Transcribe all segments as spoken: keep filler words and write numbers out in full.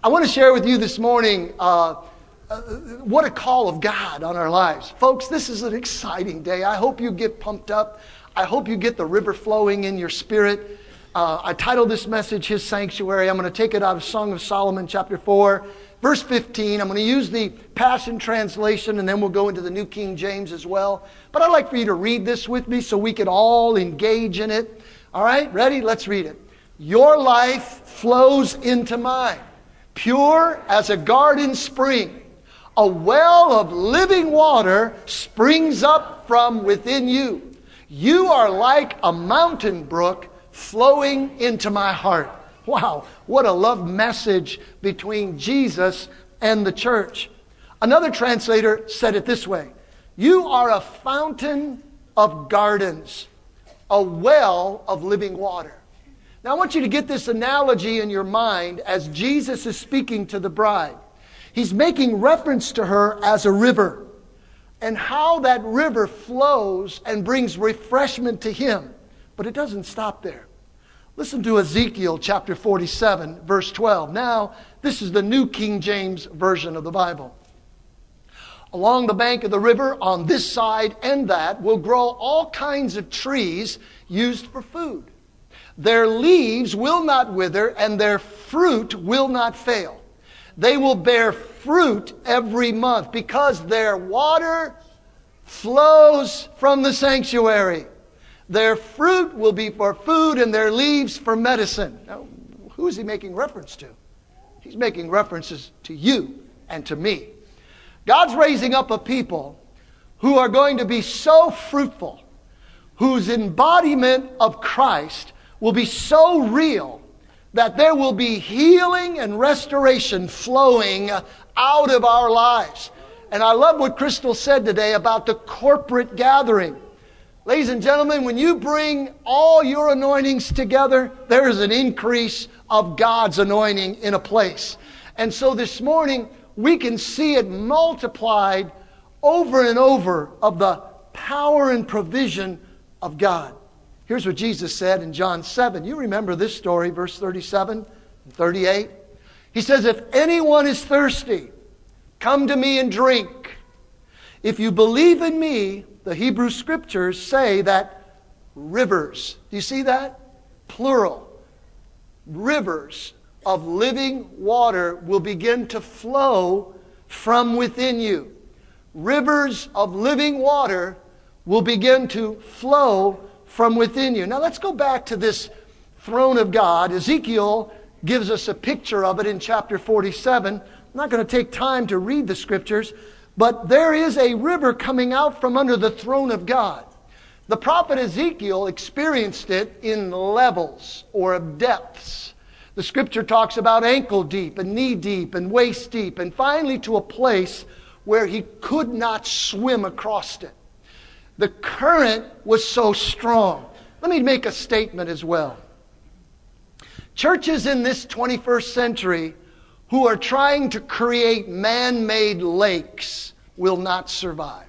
I want to share with you this morning uh, uh, what a call of God on our lives. Folks, this is an exciting day. I hope you get pumped up. I hope you get the river flowing in your spirit. Uh, I titled this message, His Sanctuary. I'm going to take it out of Song of Solomon, chapter four, verse fifteen. I'm going to use the Passion Translation, and then we'll go into the New King James as well. But I'd like for you to read this with me so we can all engage in it. All right, ready? Let's read it. Your life flows into mine, pure as a garden spring. A well of living water springs up from within you. You are like a mountain brook flowing into my heart. Wow, what a love message between Jesus and the church. Another translator said it this way: you are a fountain of gardens, a well of living water. Now I want you to get this analogy in your mind as Jesus is speaking to the bride. He's making reference to her as a river and how that river flows and brings refreshment to him. But it doesn't stop there. Listen to Ezekiel chapter forty-seven, verse twelve. Now, this is the New King James Version of the Bible. Along the bank of the river, on this side and that, will grow all kinds of trees used for food. Their leaves will not wither, and their fruit will not fail. They will bear fruit every month, because their water flows from the sanctuary. Their fruit will be for food, and their leaves for medicine. Now, who is he making reference to? He's making references to you and to me. God's raising up a people who are going to be so fruitful, whose embodiment of Christ will be so real that there will be healing and restoration flowing out of our lives. And I love what Crystal said today about the corporate gathering. Ladies and gentlemen, when you bring all your anointings together, there is an increase of God's anointing in a place. And so this morning, we can see it multiplied over and over of the power and provision of God. Here's what Jesus said in John seven. You remember this story, verse thirty-seven and thirty-eight. He says, if anyone is thirsty, come to me and drink. If you believe in me, the Hebrew Scriptures say that rivers, do you see that? Plural. Rivers of living water will begin to flow from within you. Rivers of living water will begin to flow from within you. Now let's go back to this throne of God. Ezekiel gives us a picture of it in chapter forty-seven. I'm not going to take time to read the scriptures, but there is a river coming out from under the throne of God. The prophet Ezekiel experienced it in levels or depths. The scripture talks about ankle deep and knee deep and waist deep, and finally to a place where he could not swim across it. The current was so strong. Let me make a statement as well. Churches in this twenty-first century who are trying to create man-made lakes will not survive.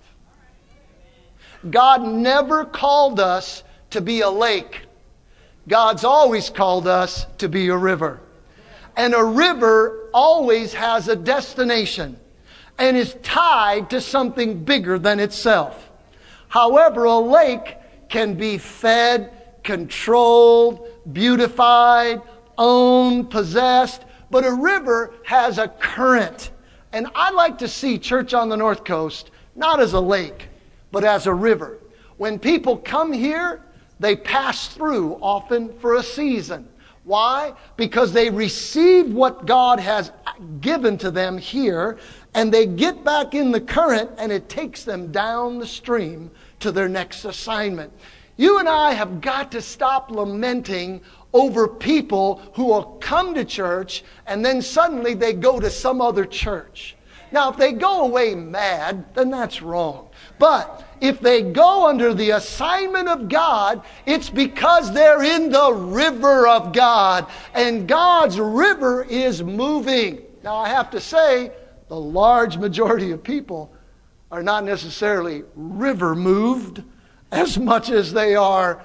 God never called us to be a lake. God's always called us to be a river. And a river always has a destination and is tied to something bigger than itself. However, a lake can be fed, controlled, beautified, owned, possessed, but a river has a current. And I like to see Church on the North Coast not as a lake, but as a river. When people come here, they pass through often for a season. Why? Because they receive what God has given to them here, and they get back in the current, and it takes them down the stream to their next assignment. You and I have got to stop lamenting over people who will come to church and then suddenly they go to some other church. Now, if they go away mad, then that's wrong. But if they go under the assignment of God, it's because they're in the river of God. And God's river is moving. Now, I have to say, the large majority of people are not necessarily river moved as much as they are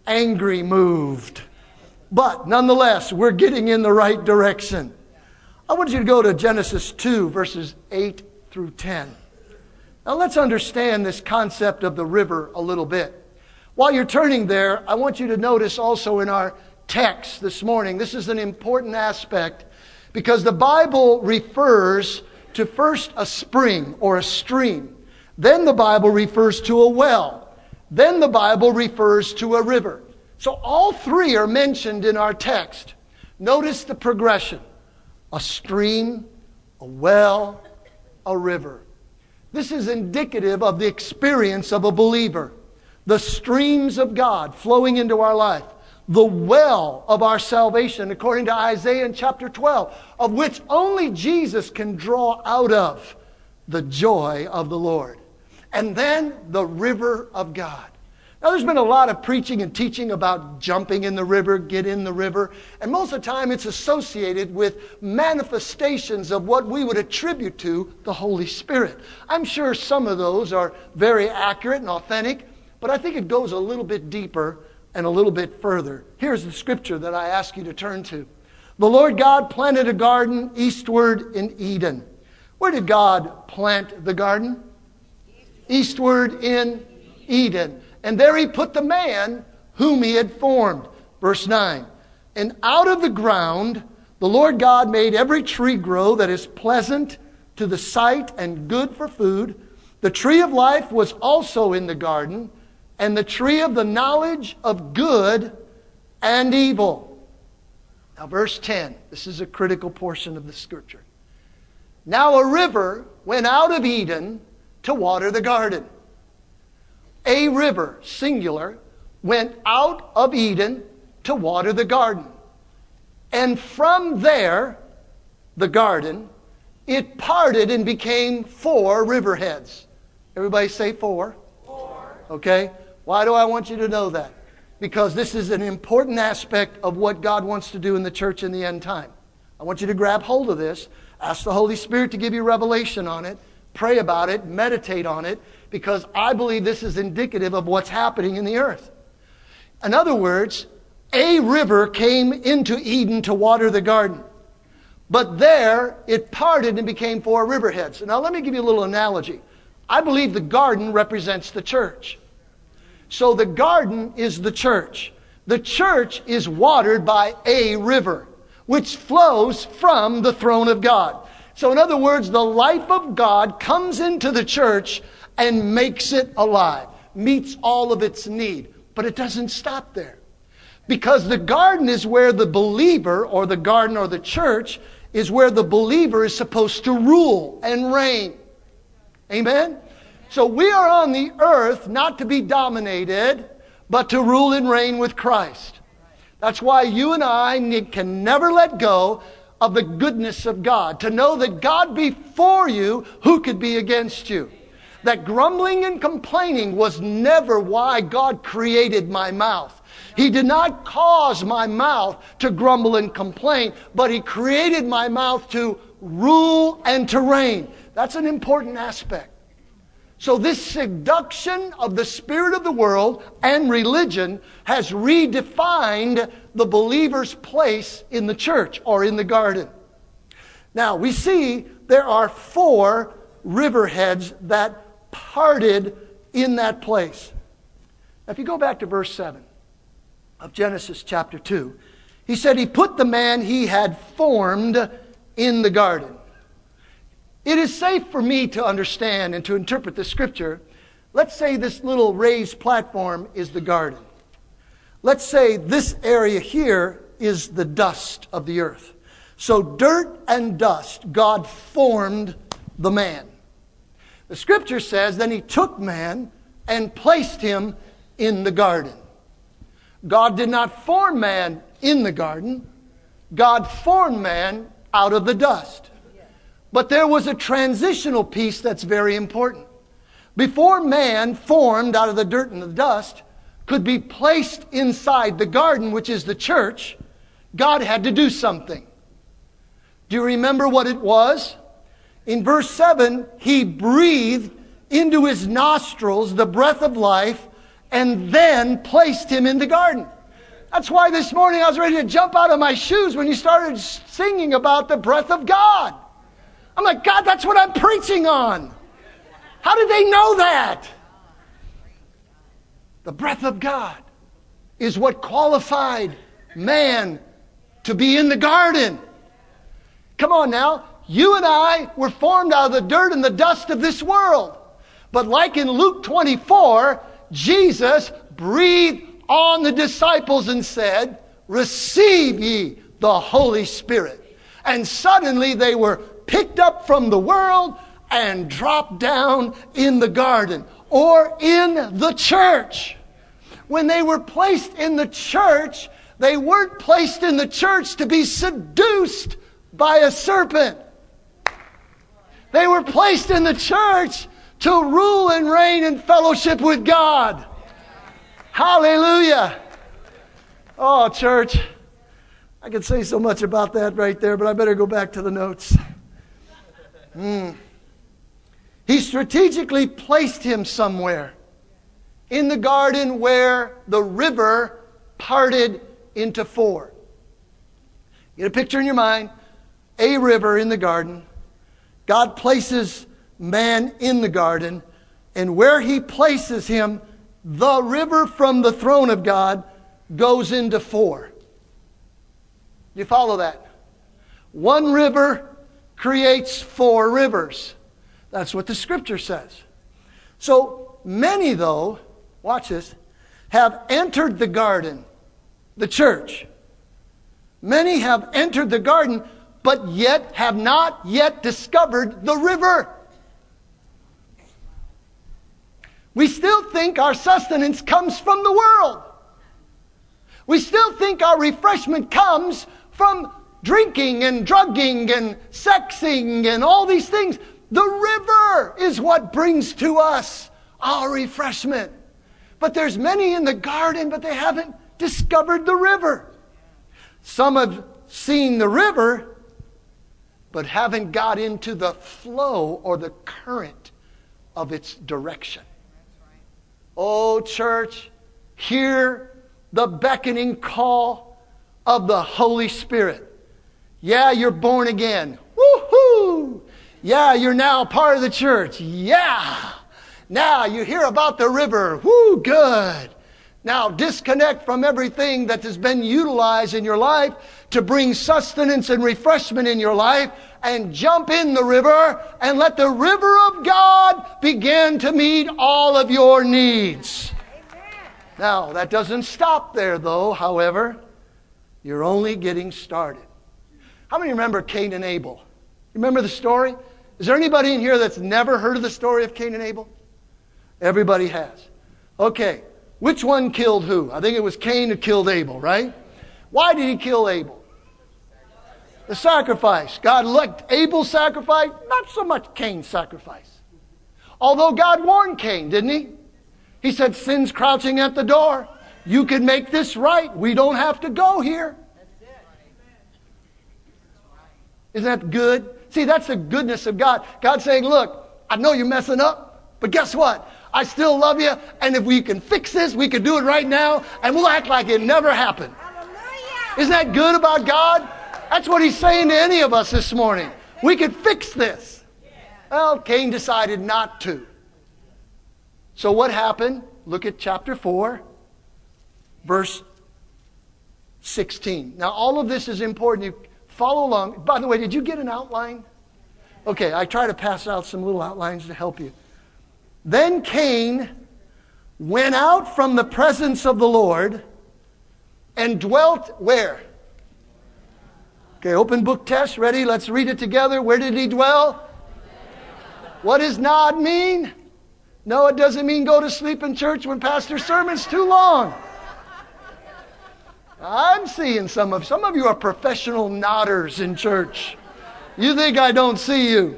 angry moved. But nonetheless, we're getting in the right direction. I want you to go to Genesis two, verses eight through ten. Now let's understand this concept of the river a little bit. While you're turning there, I want you to notice also in our text this morning, this is an important aspect because the Bible refers to first a spring or a stream. Then the Bible refers to a well. Then the Bible refers to a river. So all three are mentioned in our text. Notice the progression. A stream, a well, a river. This is indicative of the experience of a believer. The streams of God flowing into our life. The well of our salvation, according to Isaiah in chapter twelve, of which only Jesus can draw out of the joy of the Lord. And then the river of God. Now there's been a lot of preaching and teaching about jumping in the river, get in the river. And most of the time it's associated with manifestations of what we would attribute to the Holy Spirit. I'm sure some of those are very accurate and authentic, but I think it goes a little bit deeper and a little bit further. Here's the scripture that I ask you to turn to. The Lord God planted a garden eastward in Eden. Where did God plant the garden? Eastward in Eden. And there he put the man whom he had formed. Verse nine. And out of the ground the Lord God made every tree grow that is pleasant to the sight and good for food. The tree of life was also in the garden, and the tree of the knowledge of good and evil. Now verse ten. This is a critical portion of the scripture. Now a river went out of Eden to water the garden. A river, singular, went out of Eden to water the garden. And from there, the garden, it parted and became four riverheads. Everybody say four. Four. Okay? Why do I want you to know that? Because this is an important aspect of what God wants to do in the church in the end time. I want you to grab hold of this. Ask the Holy Spirit to give you revelation on it. Pray about it. Meditate on it. Because I believe this is indicative of what's happening in the earth. In other words, a river came into Eden to water the garden. But there, it parted and became four riverheads. Now let me give you a little analogy. I believe the garden represents the church. So the garden is the church. The church is watered by a river, which flows from the throne of God. So in other words, the life of God comes into the church and makes it alive, meets all of its need. But it doesn't stop there. Because the garden is where the believer, or the garden or the church, is where the believer is supposed to rule and reign. Amen? So we are on the earth not to be dominated, but to rule and reign with Christ. That's why you and I can never let go of the goodness of God. To know that God be for you, who could be against you? That grumbling and complaining was never why God created my mouth. He did not cause my mouth to grumble and complain, but He created my mouth to rule and to reign. That's an important aspect. So this seduction of the spirit of the world and religion has redefined the believer's place in the church or in the garden. Now we see there are four riverheads that parted in that place. Now, if you go back to verse seven of Genesis chapter two, he said he put the man he had formed in the garden. It is safe for me to understand and to interpret the scripture. Let's say this little raised platform is the garden. Let's say this area here is the dust of the earth. So dirt and dust, God formed the man. The scripture says, then He took man and placed him in the garden. God did not form man in the garden. God formed man out of the dust. But there was a transitional piece that's very important. Before man formed out of the dirt and the dust could be placed inside the garden, which is the church, God had to do something. Do you remember what it was? In verse seven, He breathed into his nostrils the breath of life and then placed him in the garden. That's why this morning I was ready to jump out of my shoes when you started singing about the breath of God. I'm like, God, that's what I'm preaching on. How did they know that? The breath of God is what qualified man to be in the garden. Come on now. You and I were formed out of the dirt and the dust of this world. But like in Luke twenty-four, Jesus breathed on the disciples and said, receive ye the Holy Spirit. And suddenly they were picked up from the world and dropped down in the garden or in the church. When they were placed in the church, they weren't placed in the church to be seduced by a serpent. They were placed in the church to rule and reign in fellowship with God. Hallelujah. Oh, church. I could say so much about that right there, but I better go back to the notes. Mm. He strategically placed him somewhere in the garden where the river parted into four. Get a picture in your mind. A river in the garden. God places man in the garden, and where he places him, the river from the throne of God goes into four. You follow that? One river creates four rivers. That's what the scripture says. So many, though, watch this, have entered the garden, the church. Many have entered the garden, but yet have not yet discovered the river. We still think our sustenance comes from the world. We still think our refreshment comes from drinking and drugging and sexing and all these things. The river is what brings to us our refreshment. But there's many in the garden, but they haven't discovered the river. Some have seen the river, but haven't got into the flow or the current of its direction. Oh, church, hear the beckoning call of the Holy Spirit. Yeah, you're born again. Woohoo! Yeah, you're now part of the church. Yeah! Now you hear about the river. Woo, good. Now disconnect from everything that has been utilized in your life to bring sustenance and refreshment in your life, and jump in the river and let the river of God begin to meet all of your needs. Amen. Now, that doesn't stop there, though, however. You're only getting started. How many remember Cain and Abel? Remember the story? Is there anybody in here that's never heard of the story of Cain and Abel? Everybody has. Okay, which one killed who? I think it was Cain who killed Abel, right? Why did he kill Abel? The sacrifice. God liked Abel's sacrifice, not so much Cain's sacrifice. Although God warned Cain, didn't he? He said, sin's crouching at the door. You can make this right. We don't have to go here. Isn't that good? See, that's the goodness of God. God's saying, look, I know you're messing up, but guess what? I still love you, and if we can fix this, we can do it right now, and we'll act like it never happened. Hallelujah. Isn't that good about God? That's what he's saying to any of us this morning. We could fix this. Well, Cain decided not to. So what happened? Look at chapter four, verse sixteen. Now, all of this is important. You follow along. By the way, did you get an outline? Okay, I try to pass out some little outlines to help you. Then Cain went out from the presence of the Lord and dwelt where? Okay, open book test. Ready? Let's read it together. Where did he dwell? What does nod mean? No, it doesn't mean go to sleep in church when pastor's sermon's too long. I'm seeing some of some of you are professional nodders in church. You think I don't see you.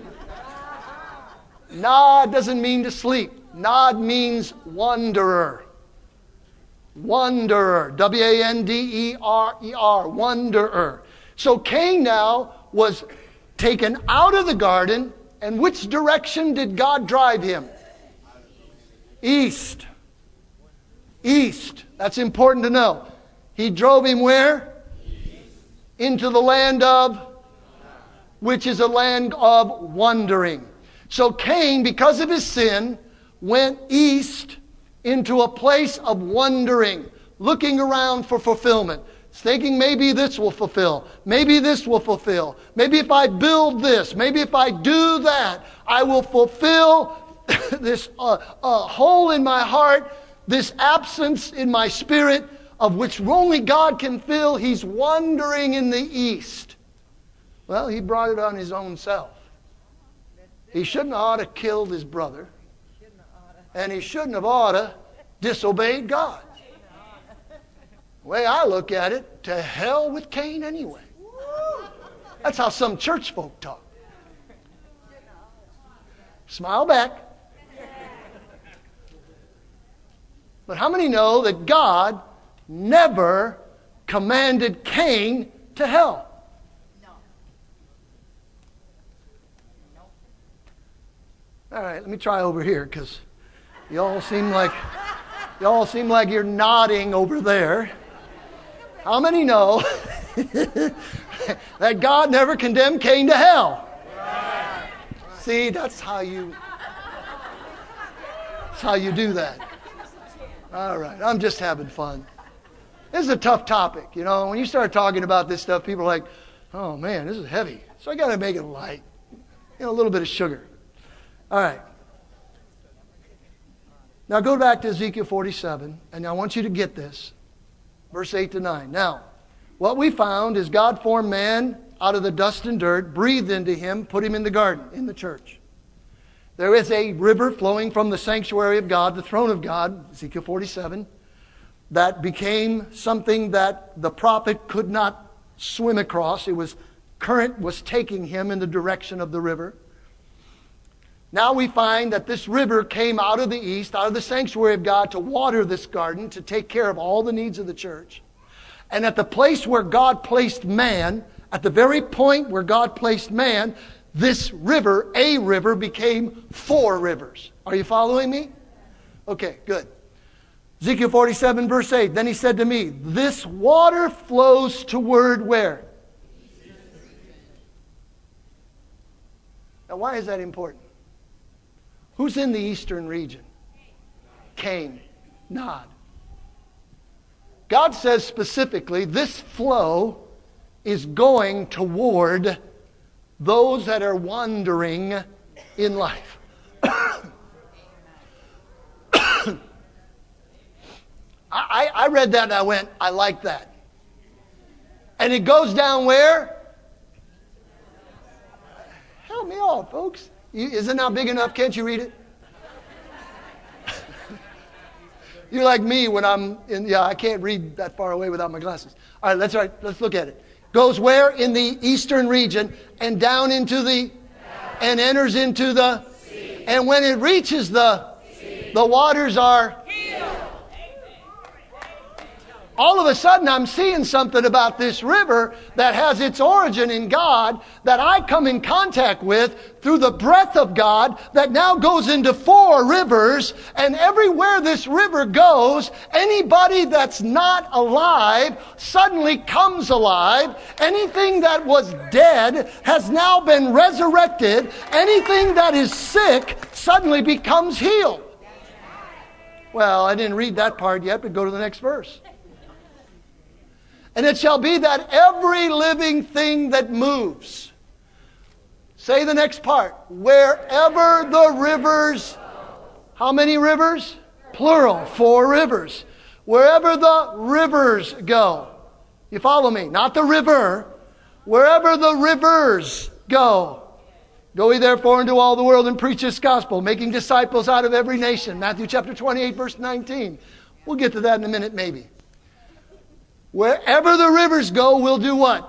Nod doesn't mean to sleep. Nod means wanderer. Wanderer. W A N D E R E R. Wanderer. So Cain now was taken out of the garden, and which direction did God drive him? East. East. That's important to know. He drove him where? Into the land of, which is a land of wandering. So Cain, because of his sin, went east into a place of wandering, looking around for fulfillment, thinking maybe this will fulfill, maybe this will fulfill, maybe if I build this, maybe if I do that, I will fulfill this uh, uh, hole in my heart, this absence in my spirit of which only God can fill. He's wandering in the east. Well, he brought it on his own self. He shouldn't have ought to killed his brother. And he shouldn't have ought to disobeyed God. The way I look at it, to hell with Cain anyway. That's how some church folk talk. Smile back. But how many know that God never commanded Cain to hell? All right, let me try over here, because you all seem like you all seem like you're nodding over there. How many know that God never condemned Cain to hell? Right. See, that's how you that's how you do that. All right, I'm just having fun. This is a tough topic, you know. When you start talking about this stuff, people are like, "Oh man, this is heavy." So I got to make it light. You know, a little bit of sugar. All right. Now go back to Ezekiel forty-seven, and I want you to get this. Verse eight to nine. Now, what we found is God formed man out of the dust and dirt, breathed into him, put him in the garden, in the church. There is a river flowing from the sanctuary of God, the throne of God, Ezekiel forty-seven, that became something that the prophet could not swim across. It was, current was taking him in the direction of the river. Now we find that this river came out of the east, out of the sanctuary of God, to water this garden, to take care of all the needs of the church. And at the place where God placed man, at the very point where God placed man, this river, a river, became four rivers. Are you following me? Okay, good. Ezekiel forty-seven, verse eight. Then he said to me, this water flows toward where? Now why is that important? Who's in the eastern region? Cain. Nod. God says specifically, this flow is going toward those that are wandering in life. I, I read that and I went, I like that. And it goes down where? Help me out, folks. You, is it not big enough? Can't you read it? You're like me when I'm in, yeah, I can't read that far away without my glasses. All right, let's, all right, let's look at it. Goes where? In the eastern region and down into the, and enters into the, sea. And when it reaches the, sea. The waters are healed. All of a sudden I'm seeing something about this river that has its origin in God, that I come in contact with through the breath of God, that now goes into four rivers, and everywhere this river goes, anybody that's not alive suddenly comes alive. Anything that was dead has now been resurrected. Anything that is sick suddenly becomes healed. Well, I didn't read that part yet, but go to the next verse. And it shall be that every living thing that moves. Say the next part. Wherever the rivers. How many rivers? Plural. Four rivers. Wherever the rivers go. You follow me? Not the river. Wherever the rivers go. Go ye therefore into all the world and preach this gospel, making disciples out of every nation. Matthew chapter twenty-eight, verse nineteen. We'll get to that in a minute maybe. Wherever the rivers go, we'll do what?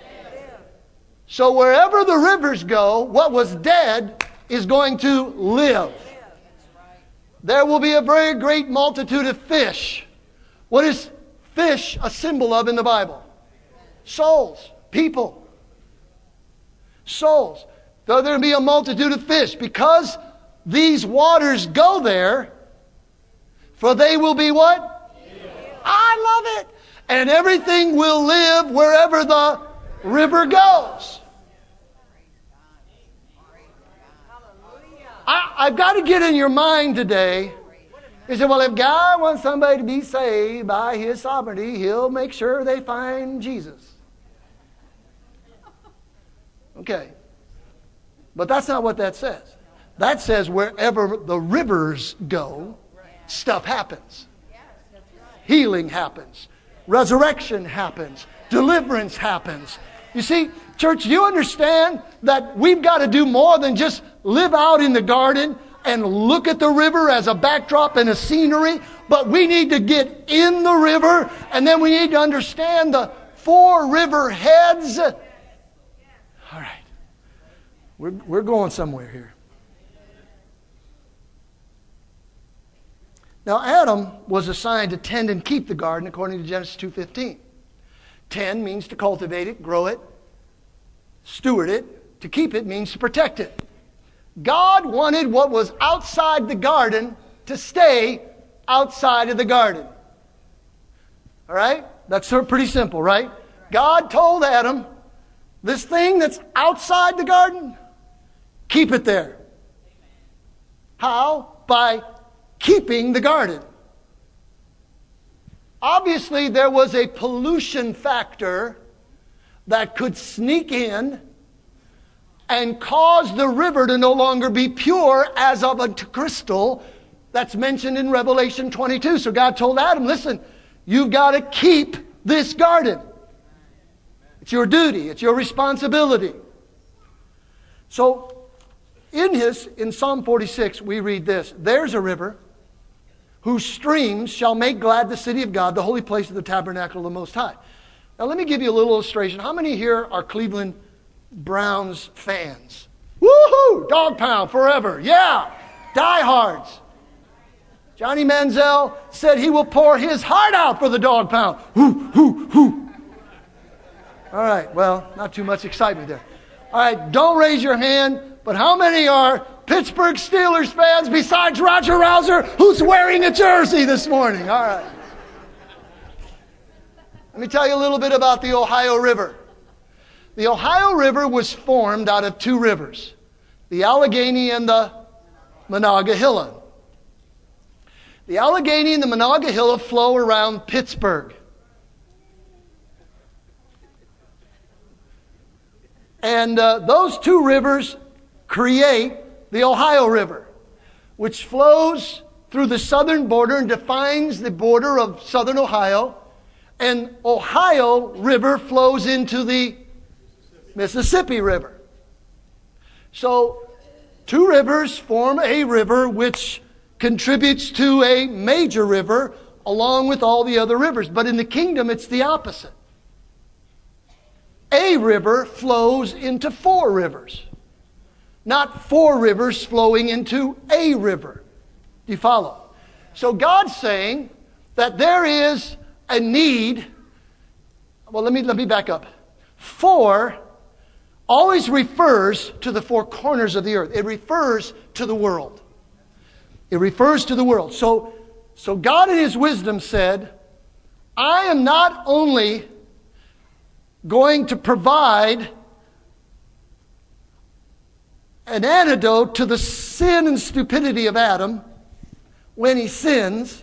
So wherever the rivers go, what was dead is going to live. There will be a very great multitude of fish. What is fish a symbol of in the Bible? Souls. People. Souls. Though there be a multitude of fish, because these waters go there, for they will be what? I love it. And everything will live wherever the river goes. I, I've got to get in your mind today. You say, well, if God wants somebody to be saved by His sovereignty, He'll make sure they find Jesus. Okay. But that's not what that says. That says wherever the rivers go, stuff happens. Healing happens. Resurrection happens. Deliverance happens. You see, church, you understand that we've got to do more than just live out in the garden and look at the river as a backdrop and a scenery, but we need to get in the river, and then we need to understand the four river heads. All right. We're, we're going somewhere here. Now, Adam was assigned to tend and keep the garden according to Genesis two fifteen. Tend means to cultivate it, grow it, steward it. To keep it means to protect it. God wanted what was outside the garden to stay outside of the garden. All right? That's pretty simple, right? God told Adam, this thing that's outside the garden, keep it there. How? By keeping the garden. Obviously, there was a pollution factor that could sneak in and cause the river to no longer be pure as of a crystal that's mentioned in Revelation twenty-two. So God told Adam, listen, you've got to keep this garden. It's your duty. It's your responsibility. So in his, in Psalm forty-six, we read this. There's a river whose streams shall make glad the city of God, the holy place of the tabernacle of the Most High. Now let me give you a little illustration. How many here are Cleveland Browns fans? Woohoo! Dog pound forever. Yeah. Diehards. Johnny Manziel said he will pour his heart out for the dog pound. Hoo, hoo, hoo. All right. Well, not too much excitement there. All right. Don't raise your hand. But how many are Pittsburgh Steelers fans besides Roger Rouser, who's wearing a jersey this morning? All right. Let me tell you a little bit about the Ohio River. The Ohio River was formed out of two rivers, the Allegheny and the Monongahela. The Allegheny and the Monongahela flow around Pittsburgh. And uh, those two rivers create the Ohio River, which flows through the southern border and defines the border of southern Ohio. And Ohio River flows into the Mississippi River. So, two rivers form a river which contributes to a major river along with all the other rivers. But in the kingdom, it's the opposite. A river flows into four rivers. Not four rivers flowing into a river. Do you follow? So God's saying that there is a need. Well, let me, let me back up. Four always refers to the four corners of the earth. It refers to the world. It refers to the world. So, so God in His wisdom said, I am not only going to provide an antidote to the sin and stupidity of Adam when he sins,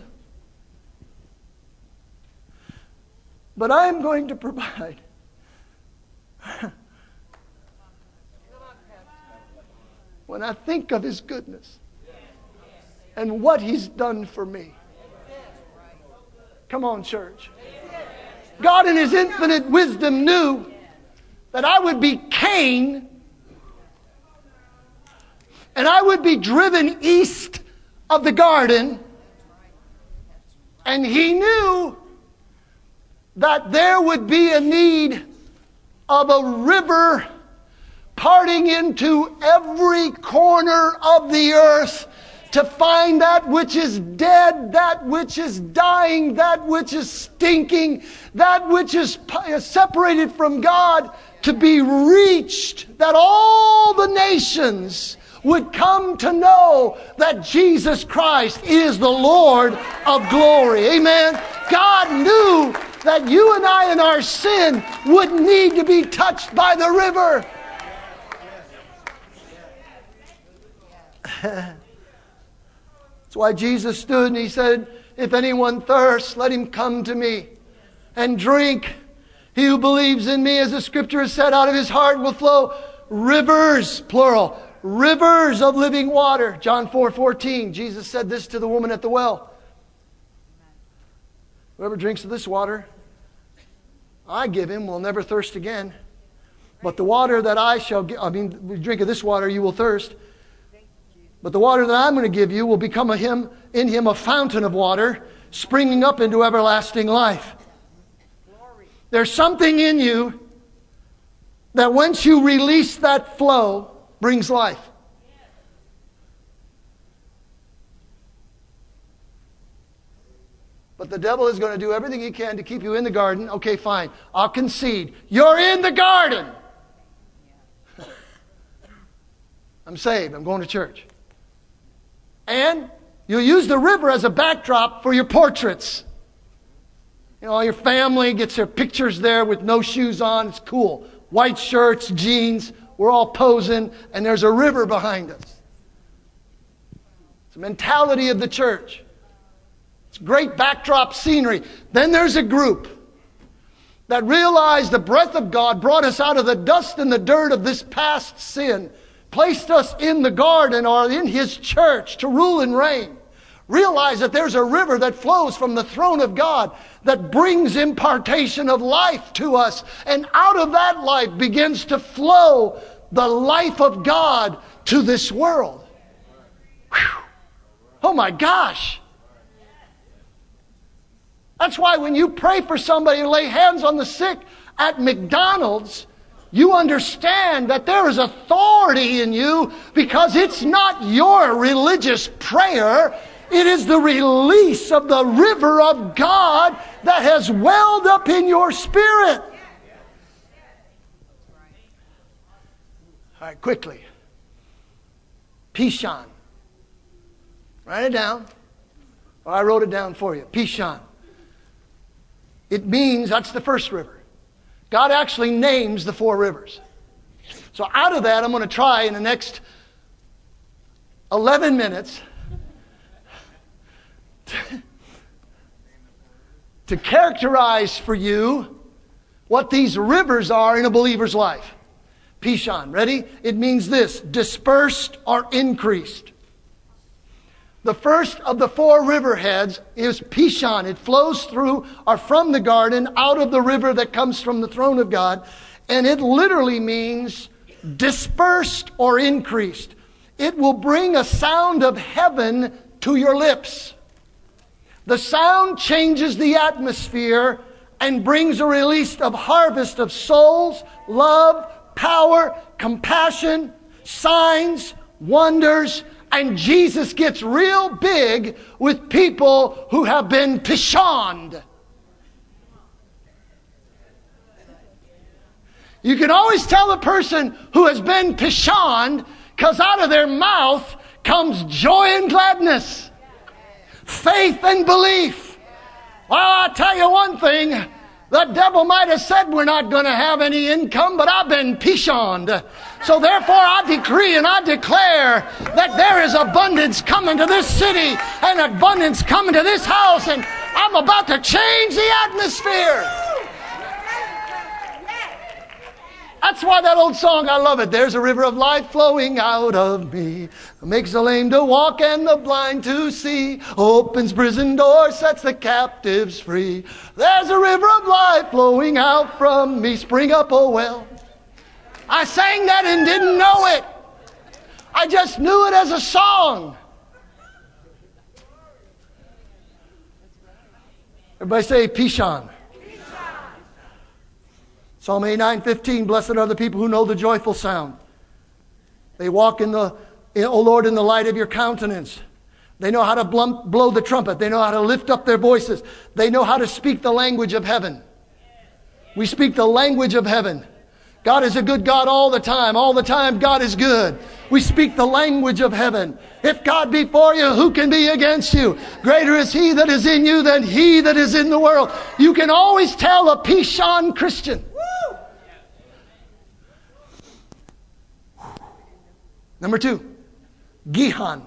but I am going to provide when I think of His goodness and what He's done for me. Come on, church. God in His infinite wisdom knew that I would be Cain and I would be driven east of the garden, and He knew that there would be a need of a river parting into every corner of the earth to find that which is dead, that which is dying, that which is stinking, that which is separated from God, to be reached, that all the nations would come to know that Jesus Christ is the Lord of glory. Amen. God knew that you and I in our sin would need to be touched by the river. That's why Jesus stood and he said, if anyone thirsts, let him come to me and drink. He who believes in me, as the scripture has said, out of his heart will flow rivers, plural, rivers of living water. John four fourteen, Jesus said this to the woman at the well. Whoever drinks of this water I give him will never thirst again. But the water that I shall give, I mean, drink of this water you will thirst. But the water that I'm going to give you will become a him, in him a fountain of water, springing up into everlasting life. Glory. There's something in you that once you release that flow, brings life. But the devil is going to do everything he can to keep you in the garden. Okay, fine. I'll concede. You're in the garden. I'm saved. I'm going to church. And you'll use the river as a backdrop for your portraits. You know, all your family gets their pictures there with no shoes on. It's cool. White shirts, jeans. We're all posing. And there's a river behind us. It's the mentality of the church. It's great backdrop scenery. Then there's a group that realized the breath of God brought us out of the dust and the dirt of this past sin, placed us in the garden or in His church to rule and reign. Realize that there's a river that flows from the throne of God that brings impartation of life to us. And out of that life begins to flow the life of God to this world. Whew. Oh my gosh. That's why when you pray for somebody and lay hands on the sick at McDonald's, you understand that there is authority in you because it's not your religious prayer. It is the release of the river of God that has welled up in your spirit. All right, quickly. Pishon. Write it down. Or I wrote it down for you. Pishon. It means, that's the first river. God actually names the four rivers. So out of that, I'm going to try in the next eleven minutes to, to characterize for you what these rivers are in a believer's life. Pishon, ready? It means this, dispersed or increased. The first of the four river heads is Pishon. It flows through or from the garden out of the river that comes from the throne of God. And it literally means dispersed or increased. It will bring a sound of heaven to your lips. The sound changes the atmosphere and brings a release of harvest of souls, love, power, compassion, signs, wonders. And Jesus gets real big with people who have been pishoned. You can always tell a person who has been pishoned because out of their mouth comes joy and gladness, faith and belief. Well, I'll tell you one thing. The devil might have said we're not going to have any income, but I've been pishoned. So therefore I decree and I declare that there is abundance coming to this city and abundance coming to this house, and I'm about to change the atmosphere. That's why that old song, I love it. There's a river of life flowing out of me. Makes the lame to walk and the blind to see. Opens prison doors, sets the captives free. There's a river of life flowing out from me. Spring up, oh well. I sang that and didn't know it. I just knew it as a song. Everybody say Pishon. Psalm eighty-nine fifteen, blessed are the people who know the joyful sound. They walk in the, in, O Lord, in the light of your countenance. They know how to blum, blow the trumpet. They know how to lift up their voices. They know how to speak the language of heaven. We speak the language of heaven. God is a good God all the time. All the time, God is good. We speak the language of heaven. If God be for you, who can be against you? Greater is He that is in you than he that is in the world. You can always tell a Pishon Christian. Woo! Number two, Gihon.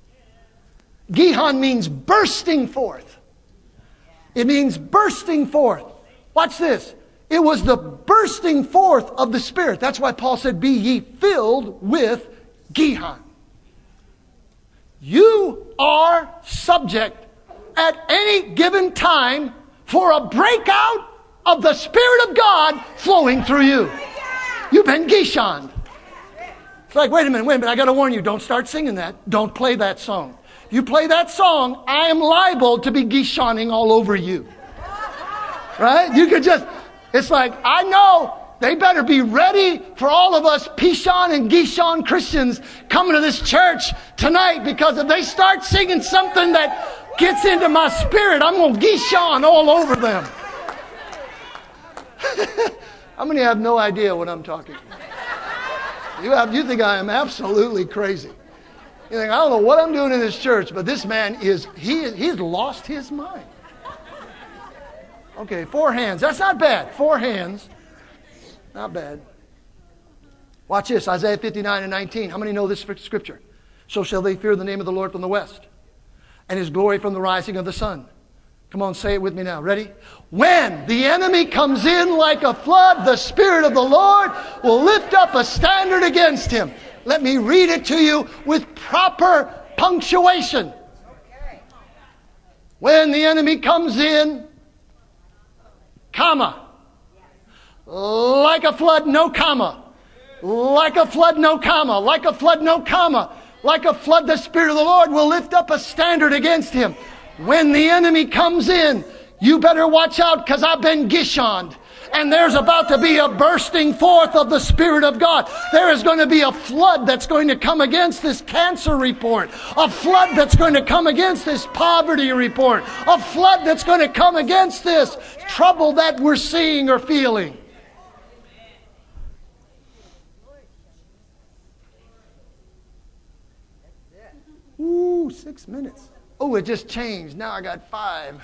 Gihon means bursting forth. It means bursting forth. Watch this. It was the bursting forth of the Spirit. That's why Paul said, be ye filled with Gihon. You are subject at any given time for a breakout of the Spirit of God flowing through you. You've been Gishoned. It's like, wait a minute, wait a minute, I got to warn you, don't start singing that. Don't play that song. You play that song, I am liable to be Gishoning all over you. Right? You could just... It's like, I know they better be ready for all of us Pishon and Gishon Christians coming to this church tonight, because if they start singing something that gets into my spirit, I'm going to Gishon all over them. How many have no idea what I'm talking about? You have, you think I am absolutely crazy. You think, I don't know what I'm doing in this church, but this man is, he, he's lost his mind. Okay, four hands. That's not bad. Four hands. Not bad. Watch this. Isaiah fifty-nine and nineteen. How many know this scripture? So shall they fear the name of the Lord from the west, and His glory from the rising of the sun. Come on, say it with me now. Ready? When the enemy comes in like a flood, the Spirit of the Lord will lift up a standard against him. Let me read it to you with proper punctuation. When the enemy comes in, comma. Like a flood, no comma. Like a flood, no comma. Like a flood, no comma. Like a flood, the Spirit of the Lord will lift up a standard against him. When the enemy comes in, you better watch out, because I've been Gishoned. And there's about to be a bursting forth of the Spirit of God. There is going to be a flood that's going to come against this cancer report. A flood that's going to come against this poverty report. A flood that's going to come against this trouble that we're seeing or feeling. Ooh, six minutes. Oh, it just changed. Now I got five.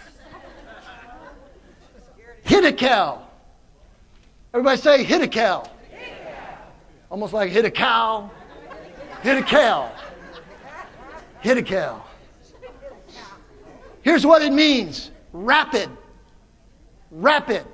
Hit a cow. Everybody say, hit a cow. Almost like hit a cow. Hit a cow. Hit a cow. Here's what it means. Rapid. Rapid.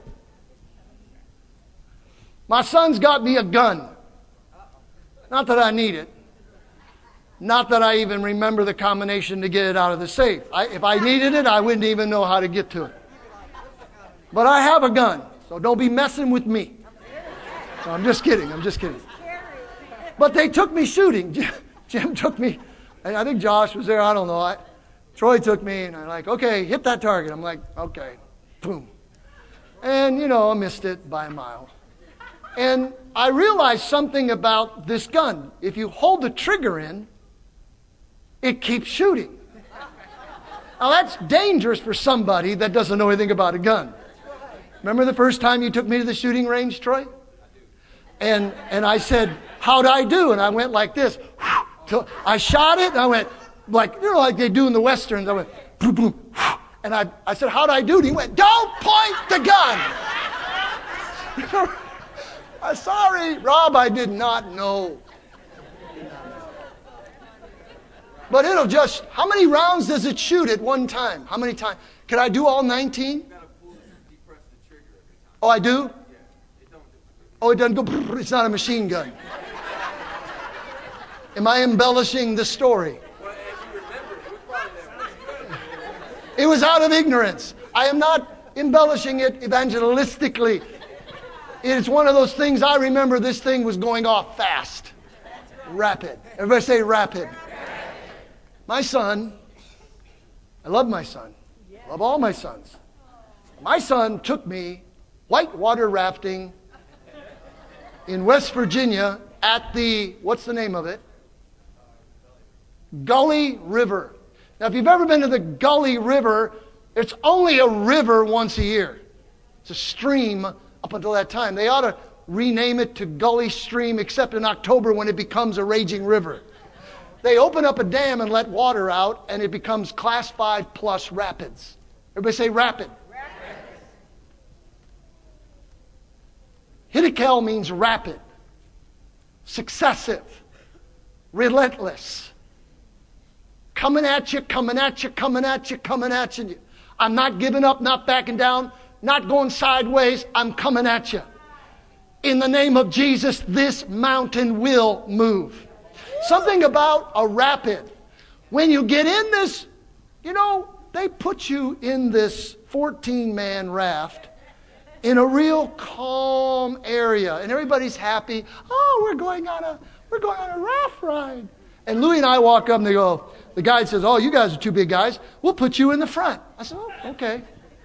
My son's got me a gun. Not that I need it. Not that I even remember the combination to get it out of the safe. I, if I needed it, I wouldn't even know how to get to it. But I have a gun. So don't be messing with me. No, I'm just kidding. I'm just kidding. But they took me shooting. Jim, Jim took me. And I think Josh was there. I don't know. I, Troy took me. And I'm like, okay, hit that target. I'm like, okay. Boom. And, you know, I missed it by a mile. And I realized something about this gun. If you hold the trigger in, it keeps shooting. Now, that's dangerous for somebody that doesn't know anything about a gun. Remember the first time you took me to the shooting range, Troy? And and I said, how'd I do? And I went like this. I shot it, and I went like, you know, like they do in the Westerns. I went, boom, boom. And I, I said, how'd I do? And he went, don't point the gun. I'm sorry, Rob, I did not know. But it'll just, how many rounds does it shoot at one time? How many times? Can I do all nineteen? Oh, I do? Oh, it doesn't go, it's not a machine gun. Am I embellishing the story? It was out of ignorance. I am not embellishing it evangelistically. It's one of those things I remember this thing was going off fast. Rapid. Everybody say rapid. My son, I love my son. I love all my sons. My son took me whitewater rafting in West Virginia at the, what's the name of it? Gully River. Now, if you've ever been to the Gully River, it's only a river once a year. It's a stream up until that time. They ought to rename it to Gully Stream except in October when it becomes a raging river. They open up a dam and let water out, and it becomes class five plus rapids. Everybody say rapid. Hiddekel means rapid, successive, relentless. Coming at you, coming at you, coming at you, coming at you. I'm not giving up, not backing down, not going sideways. I'm coming at you. In the name of Jesus, this mountain will move. Something about a rapid. When you get in this, you know, they put you in this fourteen-man raft in a real calm area, and everybody's happy. Oh, we're going on a we're going on a raft ride. And Louie and I walk up and they go, the guide says, oh, you guys are two big guys. We'll put you in the front. I said, oh, okay.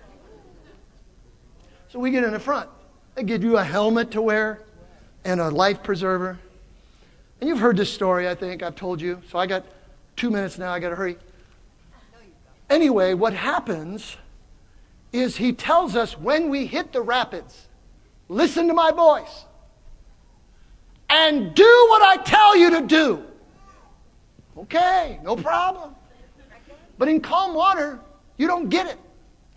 So we get in the front. They give you a helmet to wear and a life preserver. And you've heard this story, I think. I've told you. So I got two minutes now. I got to hurry. Anyway, what happens is he tells us when we hit the rapids, listen to my voice and do what I tell you to do. Okay, no problem. But in calm water, you don't get it.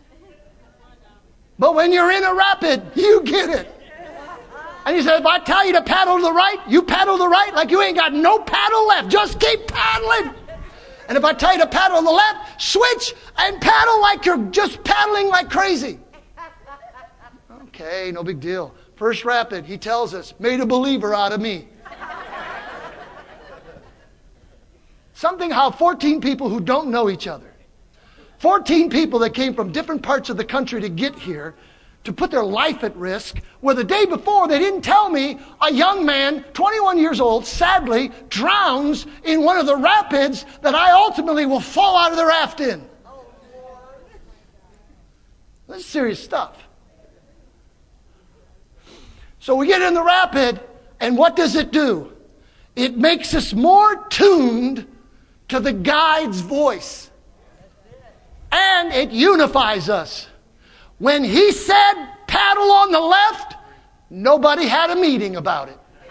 But when you're in a rapid, you get it. And he said, if I tell you to paddle to the right, you paddle to the right like you ain't got no paddle left. Just keep paddling. And if I tell you to paddle to the left, switch and paddle like you're just paddling like crazy. Okay, no big deal. First rapid, he tells us, made a believer out of me. Something how fourteen people who don't know each other, fourteen people that came from different parts of the country to get here, to put their life at risk, where the day before they didn't tell me a young man, twenty-one years old, sadly drowns in one of the rapids that I ultimately will fall out of the raft in. This is serious stuff. So we get in the rapid, and what does it do? It makes us more tuned to the guide's voice. And it unifies us. When he said paddle on the left, nobody had a meeting about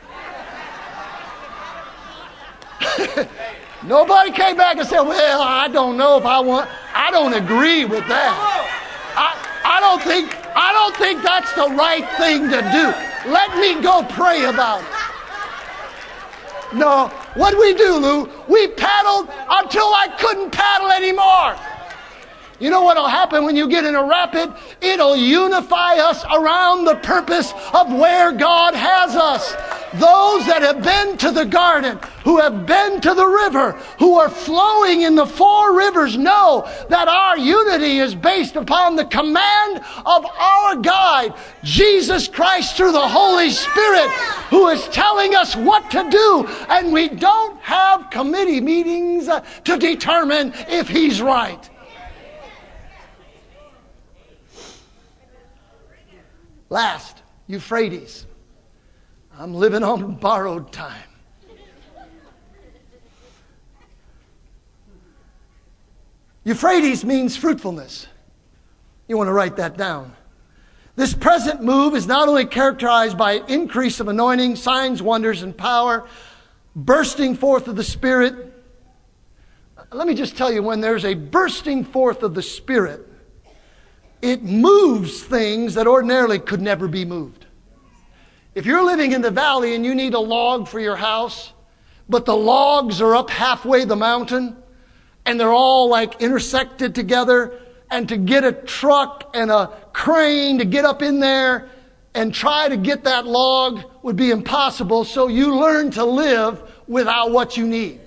it. Nobody came back and said, well, I don't know if I want, I don't agree with that. I, I don't think, I don't think that's the right thing to do. Let me go pray about it. No, what did we do, Lou? We paddled until I couldn't paddle anymore. You know what will happen when you get in a rapid? It'll unify us around the purpose of where God has us. Those that have been to the garden, who have been to the river, who are flowing in the four rivers, know that our unity is based upon the command of our guide, Jesus Christ, through the Holy Spirit, who is telling us what to do. And we don't have committee meetings to determine if he's right. Last, Euphrates. I'm living on borrowed time. Euphrates means fruitfulness. You want to write that down. This present move is not only characterized by increase of anointing, signs, wonders, and power, bursting forth of the Spirit. Let me just tell you, when there's a bursting forth of the Spirit, it moves things that ordinarily could never be moved. If you're living in the valley and you need a log for your house, but the logs are up halfway the mountain, and they're all like intersected together, and to get a truck and a crane to get up in there and try to get that log would be impossible, so you learn to live without what you need.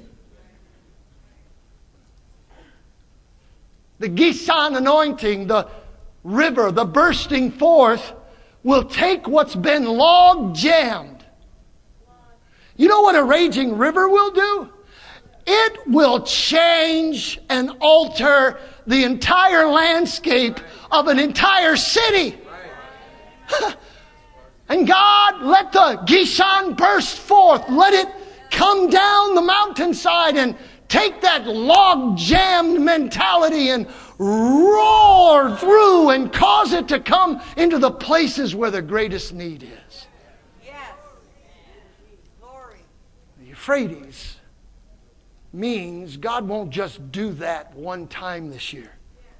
The Gishon anointing, the river, the bursting forth, will take what's been log jammed. You know what a raging river will do? It will change and alter the entire landscape of an entire city. And God, let the Gishon burst forth. Let it come down the mountainside and take that log jammed mentality and roar through and cause it to come into the places where the greatest need is. Euphrates means God won't just do that one time this year.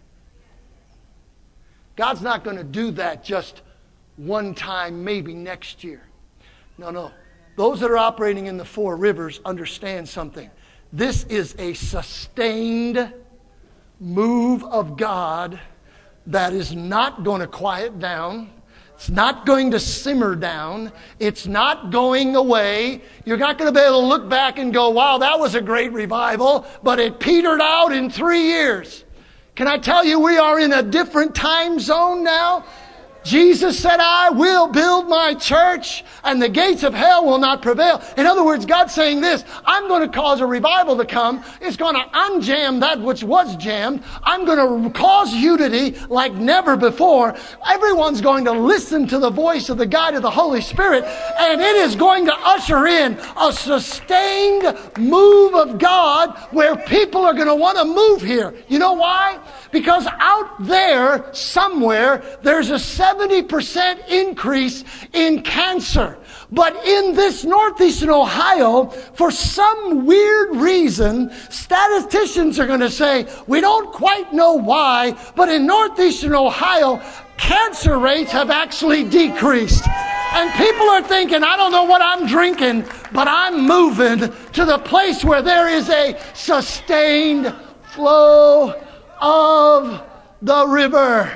God's not going to do that just one time, maybe next year. No, no. Those that are operating in the four rivers understand something. This is a sustained move of God that is not going to quiet down. It's not going to simmer down. It's not going away. You're not going to be able to look back and go, wow, that was a great revival, but it petered out in three years. Can I tell you, we are in a different time zone now? Jesus said, I will build my church and the gates of hell will not prevail. In other words, God's saying this, I'm going to cause a revival to come. It's going to unjam that which was jammed. I'm going to cause unity like never before. Everyone's going to listen to the voice of the guide of the Holy Spirit, and it is going to usher in a sustained move of God where people are going to want to move here. You know why? Because out there somewhere there's a seventy percent increase in cancer. But in this northeastern Ohio, for some weird reason, statisticians are going to say, we don't quite know why, but in northeastern Ohio, cancer rates have actually decreased. And people are thinking, I don't know what I'm drinking, but I'm moving to the place where there is a sustained flow of the river.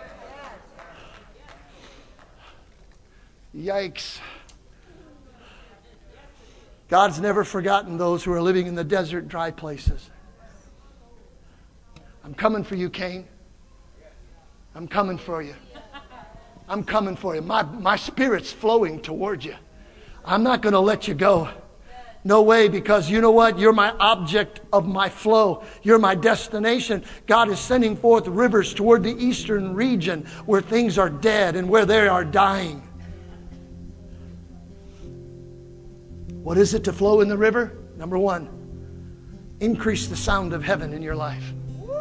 Yikes. God's never forgotten those who are living in the desert, dry places. I'm coming for you, Cain. I'm coming for you. I'm coming for you. My, my spirit's flowing towards you. I'm not going to let you go. No way, because you know what? You're my object of my flow. You're my destination. God is sending forth rivers toward the eastern region where things are dead and where they are dying. What is it to flow in the river? Number one, increase the sound of heaven in your life.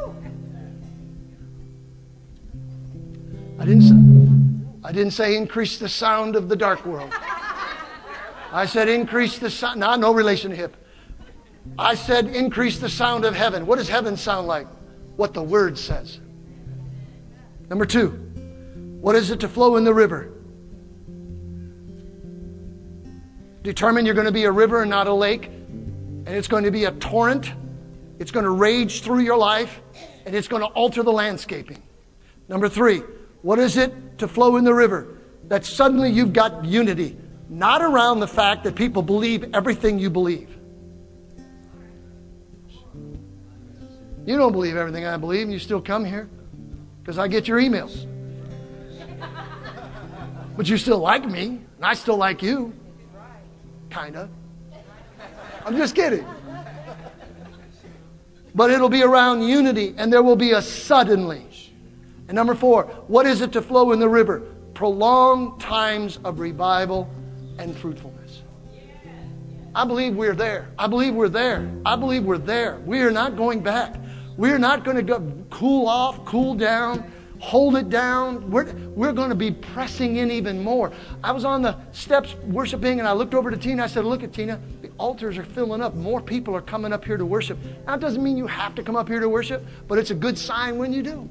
I didn't say, I didn't say increase the sound of the dark world. I said increase the sound. No, no relation to hip. I said increase the sound of heaven. What does heaven sound like? What the Word says. Number two, what is it to flow in the river? Determine you're going to be a river and not a lake. And it's going to be a torrent. It's going to rage through your life. And it's going to alter the landscaping. Number three, what is it to flow in the river? That suddenly you've got unity. Not around the fact that people believe everything you believe. You don't believe everything I believe, and you still come here because I get your emails. But you still like me, and I still like you. Kind of. I'm just kidding. But it'll be around unity, and there will be a suddenly. And number four, what is it to flow in the river? Prolonged times of revival and fruitfulness. I believe we're there. I believe we're there. I believe we're there. We are not going back. We're not going to go cool off, cool down, hold it down. We're, we're going to be pressing in even more. I was on the steps worshiping and I looked over to Tina. I said, look at Tina, the altars are filling up. More people are coming up here to worship. Now, it doesn't mean you have to come up here to worship, but it's a good sign when you do.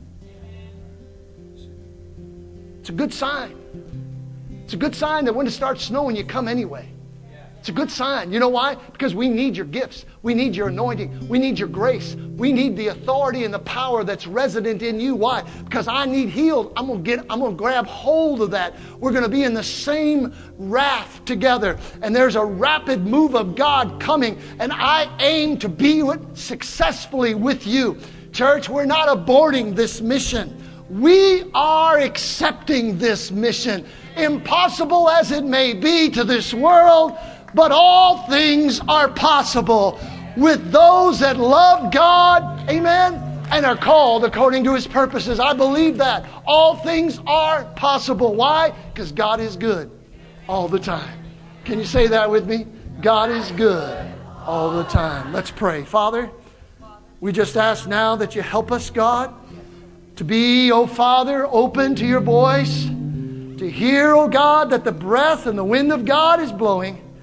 It's a good sign. It's a good sign that when it starts snowing, you come anyway. It's a good sign. You know why? Because we need your gifts. We need your anointing. We need your grace. We need the authority and the power that's resident in you. Why? Because I need healed. I'm going to get, I'm going to grab hold of that. We're going to be in the same raft together. And there's a rapid move of God coming. And I aim to be successfully with you. Church, we're not aborting this mission. We are accepting this mission. Impossible as it may be to this world, but all things are possible with those that love God, amen, and are called according to His purposes. I believe that. All things are possible. Why? Because God is good all the time. Can you say that with me? God is good all the time. Let's pray. Father, we just ask now that you help us, God, to be, oh Father, open to your voice, to hear, oh God, that the breath and the wind of God is blowing.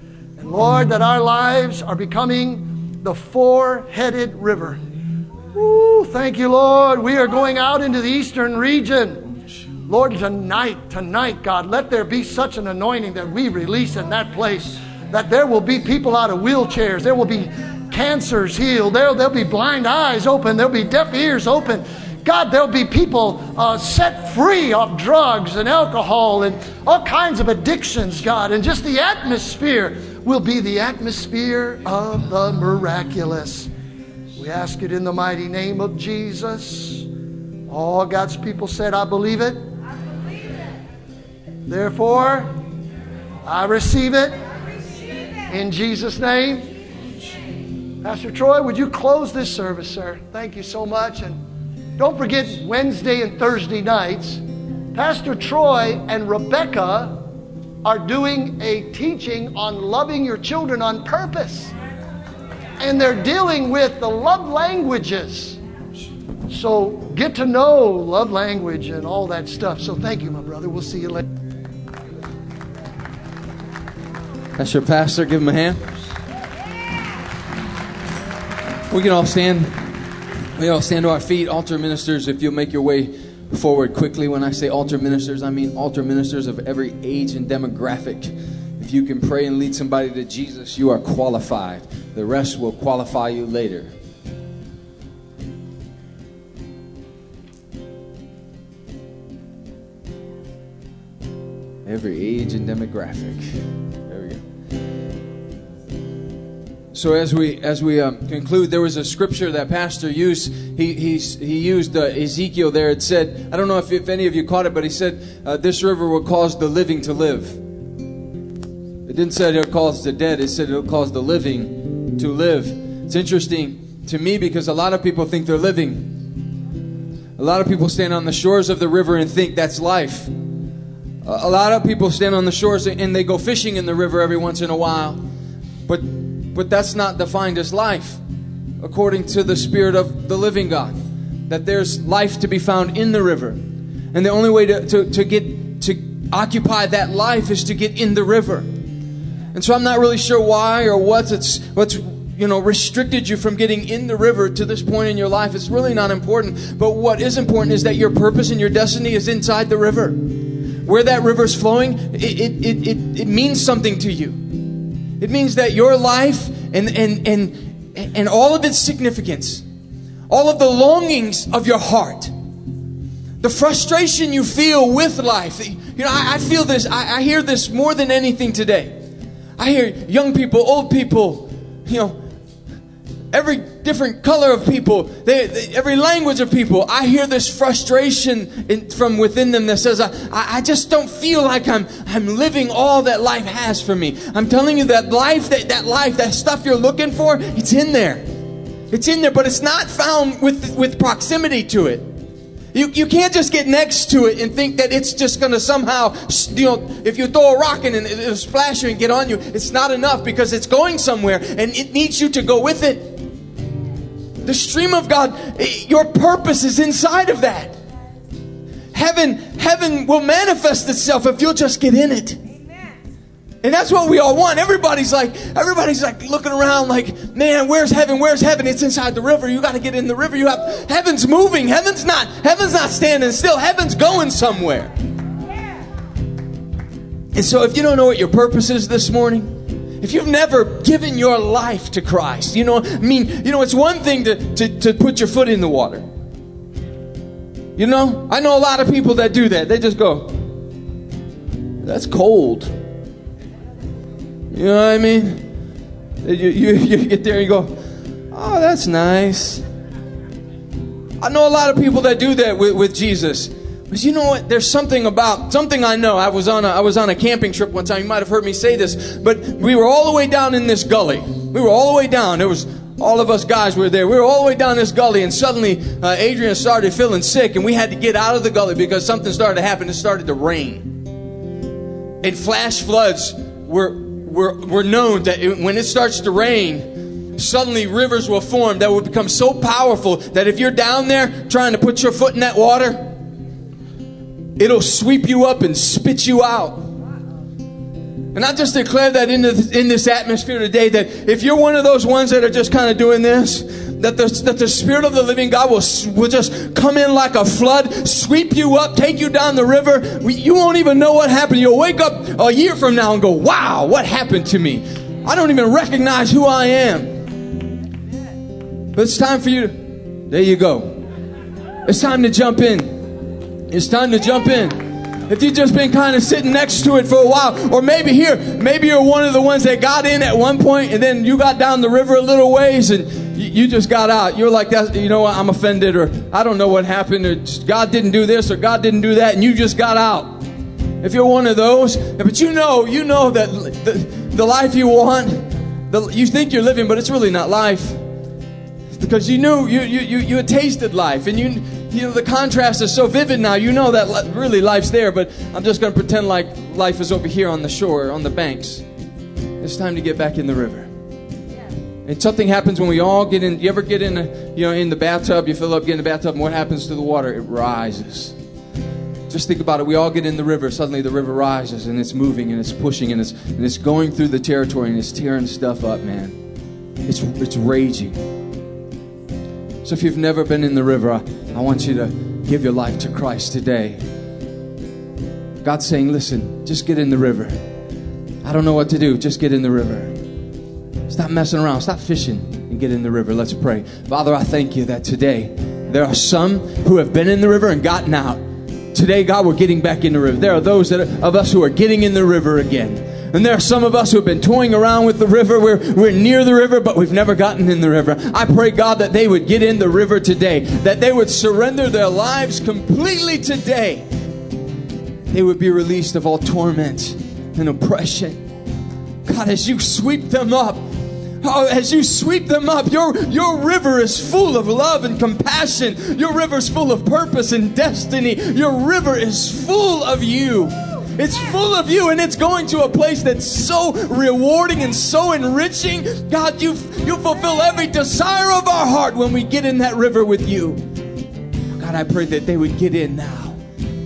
Lord, that our lives are becoming the four-headed river. Ooh, thank you, Lord. We are going out into the eastern region. Lord, tonight, tonight, God, let there be such an anointing that we release in that place, that there will be people out of wheelchairs. There will be cancers healed. There, there'll be blind eyes open. There'll be deaf ears open. God, there'll be people uh, set free of drugs and alcohol and all kinds of addictions, God. And just the atmosphere will be the atmosphere of the miraculous. We ask it in the mighty name of Jesus. All God's people said, I believe it. I believe it. Therefore, I receive it. I receive it. In Jesus' name. Pastor Troy, would you close this service, sir? Thank you so much. And don't forget Wednesday and Thursday nights, Pastor Troy and Rebecca are doing a teaching on loving your children on purpose. And they're dealing with the love languages. So get to know love language and all that stuff. So thank you, my brother. We'll see you later. That's your pastor. Give him a hand. We can all stand. We all stand to our feet. Altar ministers, if you'll make your way forward quickly. When I say altar ministers, I mean altar ministers of every age and demographic. If you can pray and lead somebody to Jesus, you are qualified. The rest will qualify you later. Every age and demographic. There we go. So as we as we um, conclude, there was a scripture that Pastor used. He he he used uh, Ezekiel there. It said, I don't know if, if any of you caught it, but he said, uh, "This river will cause the living to live." It didn't say it'll cause the dead. It said it'll cause the living to live. It's interesting to me because a lot of people think they're living. A lot of people stand on the shores of the river and think that's life. A lot of people stand on the shores and they go fishing in the river every once in a while. But but that's not defined as life, according to the Spirit of the living God. That there's life to be found in the river. And the only way to, to, to get to occupy that life is to get in the river. And so I'm not really sure why or what's it's what's you know restricted you from getting in the river to this point in your life. It's really not important. But what is important is that your purpose and your destiny is inside the river. Where that river's flowing, it, it, it, it, it means something to you. It means that your life and, and, and, and all of its significance, all of the longings of your heart, the frustration you feel with life. You know, I, I feel this, I, I hear this more than anything today. I hear young people, old people, you know, every different color of people, they, they, every language of people. I hear this frustration in, from within them that says, I, I just don't feel like I'm I'm living all that life has for me. I'm telling you that life, that, that life, that stuff you're looking for, it's in there. It's in there, but it's not found with, with proximity to it. You you can't just get next to it and think that it's just going to somehow, you know, if you throw a rock in and it'll splash you and get on you. It's not enough because it's going somewhere and it needs you to go with it. The stream of God, your purpose is inside of that. Heaven, heaven will manifest itself if you'll just get in it. And that's what we all want. Everybody's like, everybody's like looking around like, man, where's heaven? Where's heaven? It's inside the river. You got to get in the river. You have, heaven's moving. Heaven's not, heaven's not standing still. Heaven's going somewhere. And so if you don't know what your purpose is this morning, if you've never given your life to Christ, you know, I mean, you know, it's one thing to, to, to put your foot in the water. You know, I know a lot of people that do that. They just go, that's cold. You know what I mean? You, you, you get there and you go, oh, that's nice. I know a lot of people that do that with, with Jesus. But you know what? There's something about, something I know. I was on a, I was on a camping trip one time. You might have heard me say this. But we were all the way down in this gully. We were all the way down. There was, all of us guys were there. We were all the way down this gully. And suddenly, uh, Adrian started feeling sick. And we had to get out of the gully because something started to happen. It started to rain. And flash floods were, were, were known that it, when it starts to rain, suddenly rivers will form that will become so powerful that if you're down there trying to put your foot in that water, it'll sweep you up and spit you out. And I just declare that in, the, in this atmosphere today, that if you're one of those ones that are just kind of doing this, that the, that the Spirit of the living God will, will just come in like a flood, sweep you up, take you down the river. We, you won't even know what happened. You'll wake up a year from now and go, wow, what happened to me? I don't even recognize who I am. But it's time for you to, there you go. It's time to jump in. It's time to jump in. If you've just been kind of sitting next to it for a while, or maybe here, maybe you're one of the ones that got in at one point and then you got down the river a little ways and you, you just got out. You're like, that, you know what, I'm offended, or I don't know what happened, or God didn't do this, or God didn't do that, and you just got out. If you're one of those, but you know, you know that the, the life you want, the, you think you're living, but it's really not life. Because you knew, you, you, you, you had tasted life, and you... You know, the contrast is so vivid now. You know that li- really life's there, but I'm just going to pretend like life is over here on the shore, on the banks. It's time to get back in the river. Yeah. And something happens when we all get in. You ever get in, a, you know, in the bathtub? You fill up, get in the bathtub, and what happens to the water? It rises. Just think about it. We all get in the river. Suddenly the river rises, and it's moving, and it's pushing, and it's and it's going through the territory, and it's tearing stuff up, man. It's it's raging. So if you've never been in the river, I, I want you to give your life to Christ today. God's saying, listen, just get in the river. I don't know what to do. Just get in the river. Stop messing around. Stop fishing and get in the river. Let's pray. Father, I thank you that today there are some who have been in the river and gotten out. Today, God, we're getting back in the river. There are those that are, of us who are getting in the river again. And there are some of us who have been toying around with the river. We're, we're near the river, but we've never gotten in the river. I pray, God, that they would get in the river today. That they would surrender their lives completely today. They would be released of all torment and oppression. God, as you sweep them up, oh, as you sweep them up, your, your river is full of love and compassion. Your river is full of purpose and destiny. Your river is full of you. It's full of you, and it's going to a place that's so rewarding and so enriching. God, you you fulfill every desire of our heart when we get in that river with you. God, I pray that they would get in now.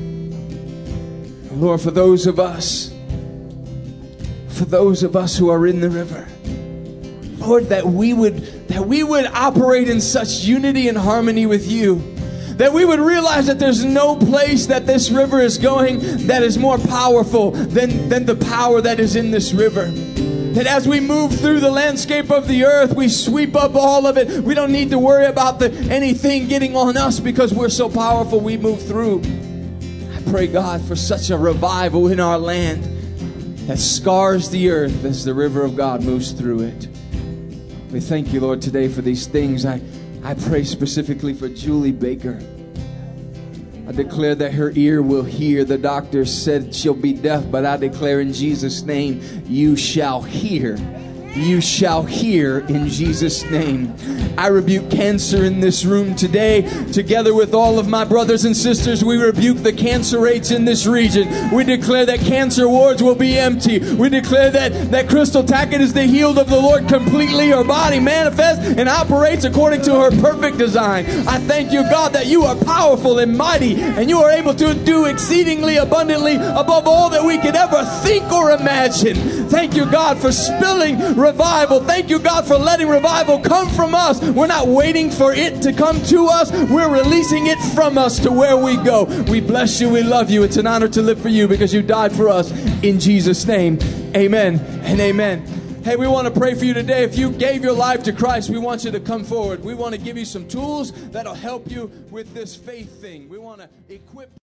Lord, for those of us, for those of us who are in the river, Lord, that we would that we would operate in such unity and harmony with you. That we would realize that there's no place that this river is going that is more powerful than, than the power that is in this river. That as we move through the landscape of the earth, we sweep up all of it. We don't need to worry about the, anything getting on us because we're so powerful we move through. I pray, God, for such a revival in our land that scars the earth as the river of God moves through it. We thank you, Lord, today for these things. I I pray specifically for Julie Baker. I declare that her ear will hear. The doctor said she'll be deaf, but I declare in Jesus' name, you shall hear. You shall hear in Jesus' name. I rebuke cancer in this room today. Together with all of my brothers and sisters, we rebuke the cancer rates in this region. We declare that cancer wards will be empty. We declare that, that Crystal Tackett is the healed of the Lord completely. Her body manifests and operates according to her perfect design. I thank you, God, that you are powerful and mighty, and you are able to do exceedingly abundantly above all that we could ever think or imagine. Thank you, God, for spilling revival. Thank you, God, for letting revival come from us. We're not waiting for it to come to us. We're releasing it from us to where we go. We bless you. We love you. It's an honor to live for you because you died for us. In Jesus' name, amen and amen. Hey, we want to pray for you today. If you gave your life to Christ, we want you to come forward. We want to give you some tools that'll help you with this faith thing. We want to equip